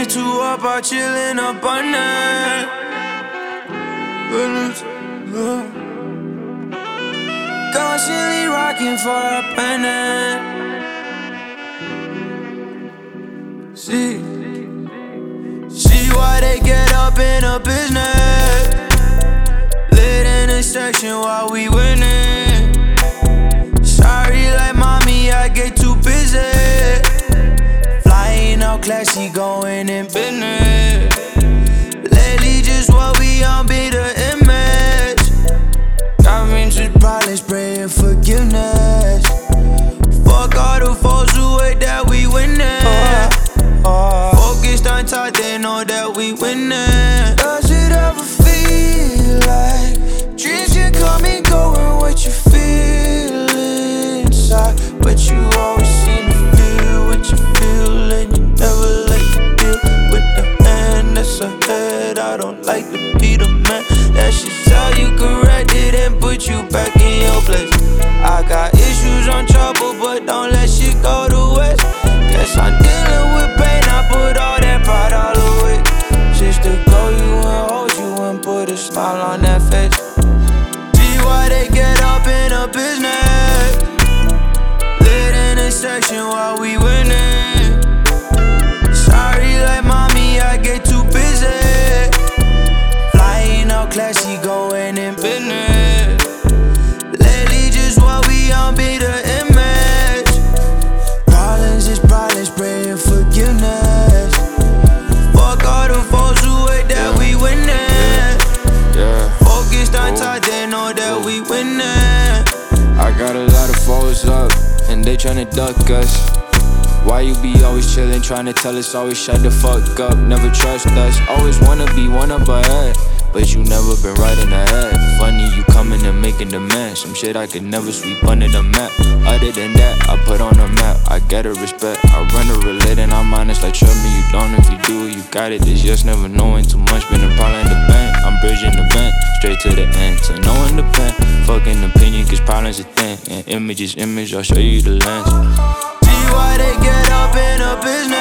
Feelings too up, I chillin' up on that. Constantly rocking for a penny. See why they get up in a business. Lit in a section while we winning. Sorry like mommy, I get too busy. Flying out classy, going in business. Lately just what we on be the image. Got me just problems, praying forgiveness. Fuck all the foes who hate that we winning. Focused on top, they know that we winning. Does it ever feel like dreams can come and go and what you feel inside? But you always seem to feel what you feel, and you never like to deal with the hand that's ahead. I don't like to be the man that should tell you correct it and put you back in your place. I got issues on trouble, but don't let shit go to waste. Guess I'm dealing with pain, I put all that pride all away. Just to go you and hold you and put a smile on that face. See why they get up in a business. Lit in a section while we winning. Sorry like mommy, I get too busy. Flying out classy, going in business. Lately just what we on be the image. Problems is problems, praying forgiveness. Fuck all the foes who hate that we winning. Focused on top, they know that we winning. I got a lot of foes up, and they tryna duck us. Why you be always chillin', tryna tell us always shut the fuck up, never trust us. Always wanna be one up ahead, but you never been right in the head. Funny you coming and making demands, some shit I could never sweep under the mat. Other than that, I put on the map, I get her respect. I run a relate and I'm honest, like trust me, you don't. If you do it, you got it. This just never knowing too much, been a problem in the bank. I'm bridging the vent, straight to the end, to knowing the pen. Fucking opinion, cause problems a thing, and image is image, I'll show you the lens. See why they get up in a business.